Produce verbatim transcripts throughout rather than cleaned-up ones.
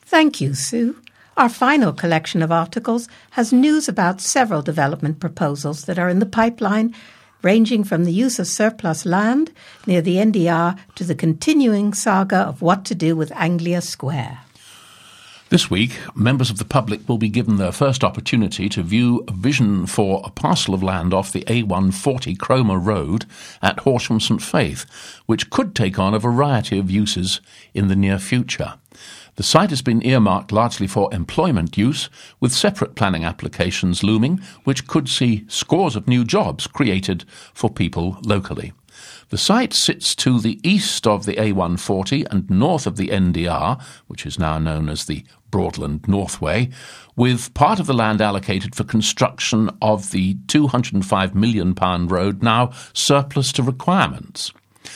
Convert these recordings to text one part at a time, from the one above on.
Thank you, Sue. Our final collection of articles has news about several development proposals that are in the pipeline, ranging from the use of surplus land near the N D R to the continuing saga of what to do with Anglia Square. This week, members of the public will be given their first opportunity to view a vision for a parcel of land off the A one forty Cromer Road at Horsham St Faith, which could take on a variety of uses in the near future. The site has been earmarked largely for employment use, with separate planning applications looming, which could see scores of new jobs created for people locally. The site sits to the east of the A one forty and north of the N D R, which is now known as the Broadland Northway, with part of the land allocated for construction of the two hundred five million pounds road now surplus to requirements.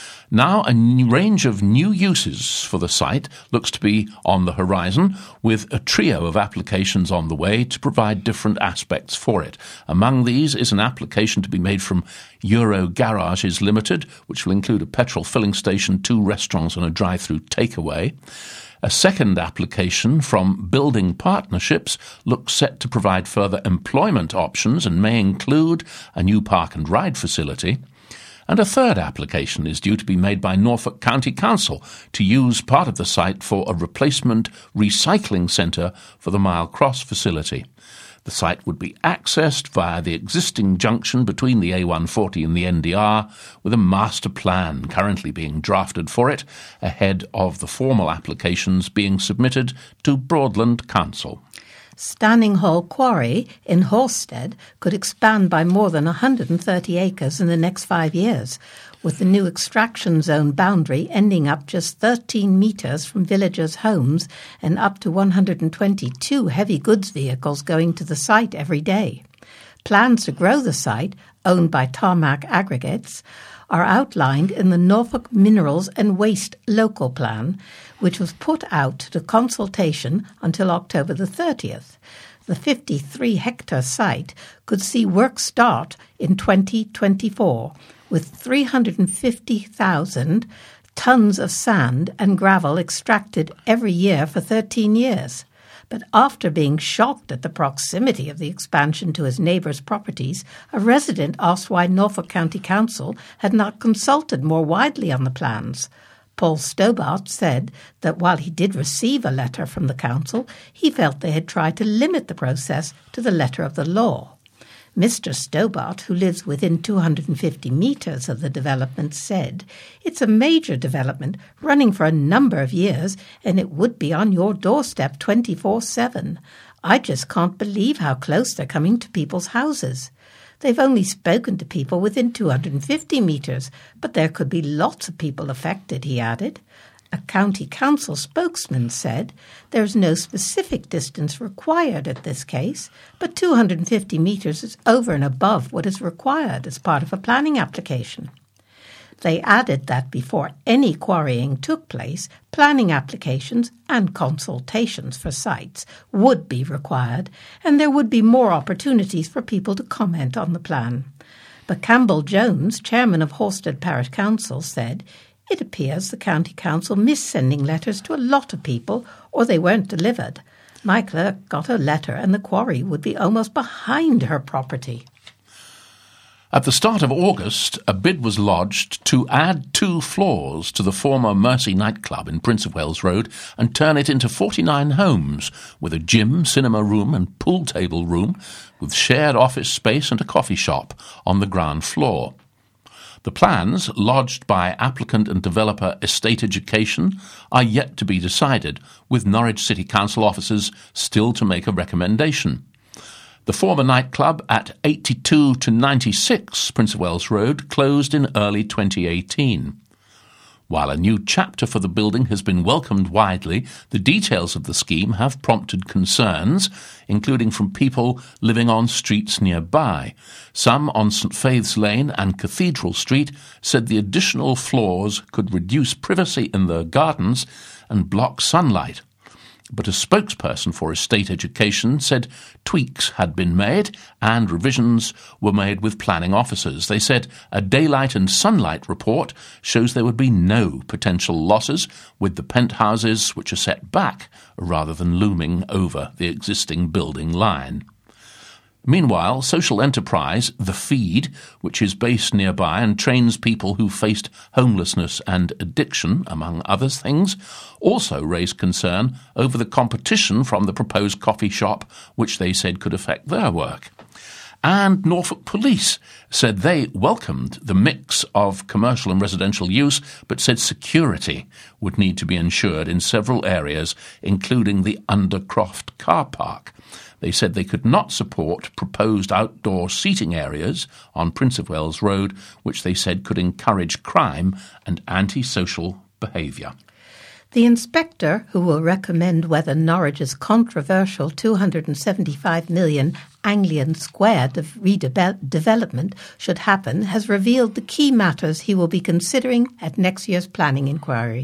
Now a new range of new uses for the site looks to be on the horizon, with a trio of applications on the way to provide different aspects for it. Among these is an application to be made from Euro Garages Limited, which will include a petrol filling station, two restaurants and a drive-through takeaway. A second application from Building Partnerships looks set to provide further employment options and may include a new park and ride facility. And a third application is due to be made by Norfolk County Council to use part of the site for a replacement recycling centre for the Mile Cross facility. The site would be accessed via the existing junction between the A one forty and the N D R, with a master plan currently being drafted for it, ahead of the formal applications being submitted to Broadland Council. Stanning Hall Quarry in Horsted could expand by more than one hundred thirty acres in the next five years, with the new extraction zone boundary ending up just thirteen metres from villagers' homes and up to one hundred twenty-two heavy goods vehicles going to the site every day. Plans to grow the site, owned by Tarmac Aggregates, are outlined in the Norfolk Minerals and Waste Local Plan, which was put out to consultation until October the thirtieth. The fifty-three hectare site could see work start in twenty twenty-four, with three hundred fifty thousand tonnes of sand and gravel extracted every year for thirteen years. But after being shocked at the proximity of the expansion to his neighbours' properties, a resident asked why Norfolk County Council had not consulted more widely on the plans. Paul Stobart said that while he did receive a letter from the council, he felt they had tried to limit the process to the letter of the law. Mister Stobart, who lives within two hundred fifty metres of the development, said, "It's a major development running for a number of years, and it would be on your doorstep twenty-four seven. I just can't believe how close they're coming to people's houses. They've only spoken to people within two hundred fifty metres, but there could be lots of people affected," he added. A county council spokesman said there is no specific distance required at this case, but two hundred fifty metres is over and above what is required as part of a planning application. They added that before any quarrying took place, planning applications and consultations for sites would be required, and there would be more opportunities for people to comment on the plan. But Campbell Jones, chairman of Horsted Parish Council, said, "It appears the County Council missed sending letters to a lot of people, or they weren't delivered. My clerk got a letter and the quarry would be almost behind her property." At the start of August, a bid was lodged to add two floors to the former Mercy nightclub in Prince of Wales Road and turn it into forty-nine homes, with a gym, cinema room and pool table room, with shared office space and a coffee shop on the ground floor. The plans, lodged by applicant and developer Estate Education, are yet to be decided, with Norwich City Council officers still to make a recommendation. The former nightclub at eighty-two to ninety-six Prince of Wales Road closed in early twenty eighteen. While a new chapter for the building has been welcomed widely, the details of the scheme have prompted concerns, including from people living on streets nearby. Some on St Faith's Lane and Cathedral Street said the additional floors could reduce privacy in their gardens and block sunlight. but a spokesperson for Estate Education said tweaks had been made and revisions were made with planning officers. They said a daylight and sunlight report shows there would be no potential losses with the penthouses which are set back rather than looming over the existing building line. Meanwhile, social enterprise The Feed, which is based nearby and trains people who faced homelessness and addiction, among other things, also raised concern over the competition from the proposed coffee shop, which they said could affect their work. And Norfolk Police said they welcomed the mix of commercial and residential use, but said security would need to be ensured in several areas, including the Undercroft car park. They said they could not support proposed outdoor seating areas on Prince of Wales Road, which they said could encourage crime and antisocial behaviour. The inspector, who will recommend whether Norwich's controversial two hundred seventy-five million Anglian Square de- redevelopment should happen, has revealed the key matters he will be considering at next year's planning inquiry.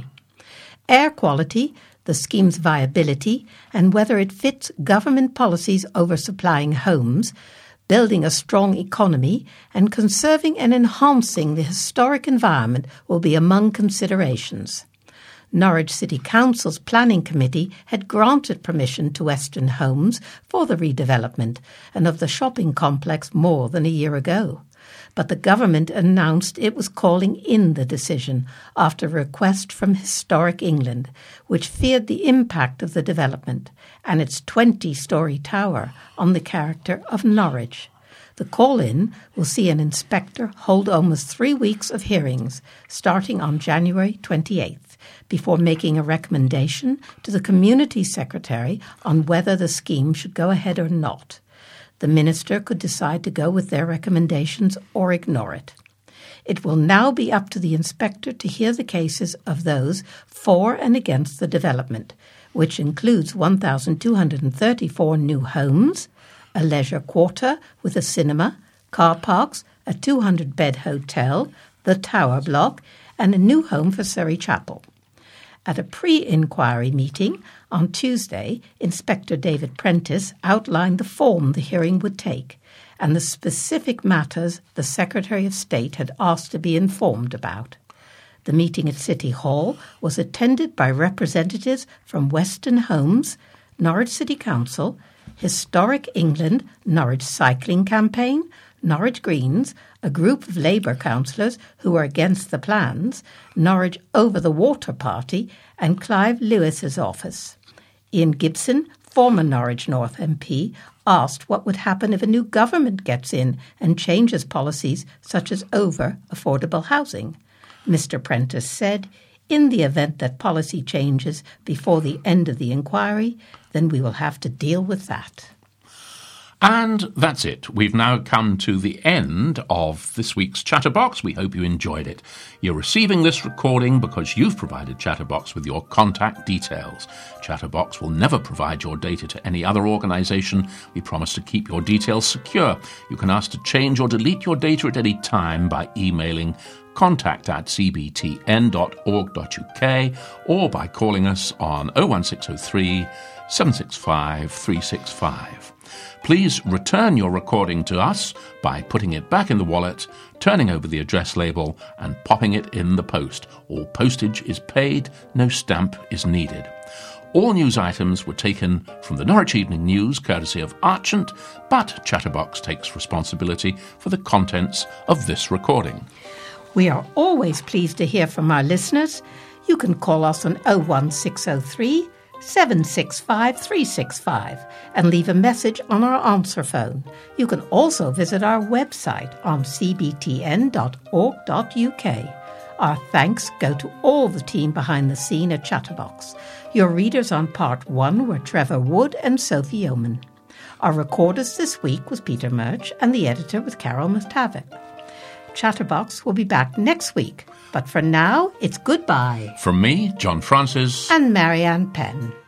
Air quality, the scheme's viability, and whether it fits government policies over supplying homes, building a strong economy, and conserving and enhancing the historic environment will be among considerations. Norwich City Council's Planning Committee had granted permission to Western Homes for the redevelopment and of the shopping complex more than a year ago. But the government announced it was calling in the decision after a request from Historic England, which feared the impact of the development and its twenty-storey tower on the character of Norwich. The call-in will see an inspector hold almost three weeks of hearings, starting on January twenty-eighth, before making a recommendation to the Community Secretary on whether the scheme should go ahead or not. The minister could decide to go with their recommendations or ignore it. It will now be up to the inspector to hear the cases of those for and against the development, which includes one thousand two hundred thirty-four new homes, a leisure quarter with a cinema, car parks, a two hundred bed hotel, the Tower Block, and a new home for Surrey Chapel. At a pre-inquiry meeting on Tuesday, Inspector David Prentice outlined the form the hearing would take and the specific matters the Secretary of State had asked to be informed about. The meeting at City Hall was attended by representatives from Western Homes, Norwich City Council, Historic England, Norwich Cycling Campaign, Norwich Greens, a group of Labour councillors who were against the plans, Norwich Over the Water Party, and Clive Lewis's office. Ian Gibson, former Norwich North M P, asked what would happen if a new government gets in and changes policies such as over affordable housing. Mister Prentice said, in the event that policy changes before the end of the inquiry, then we will have to deal with that. And that's it. We've now come to the end of this week's Chatterbox. We hope you enjoyed it. You're receiving this recording because you've provided Chatterbox with your contact details. Chatterbox will never provide your data to any other organisation. We promise to keep your details secure. You can ask to change or delete your data at any time by emailing contact at c b t n dot org dot u k or by calling us on oh one six oh three, seven six five, three six five. Please return your recording to us by putting it back in the wallet, turning over the address label and popping it in the post. All postage is paid, no stamp is needed. All news items were taken from the Norwich Evening News, courtesy of Archant, but Chatterbox takes responsibility for the contents of this recording. We are always pleased to hear from our listeners. You can call us on oh one six oh three, seven six five, three six five and leave a message on our answer phone. You can also visit our website on c b t n dot org dot u k. Our thanks go to all the team behind the scene at Chatterbox. Your readers on part one were Trevor Wood and Sophie Yeoman. Our recorders this week was Peter Murch and the editor was Carol Mustavic. Chatterbox will be back next week, but for now, it's goodbye. From me, John Francis. And Marianne Penn.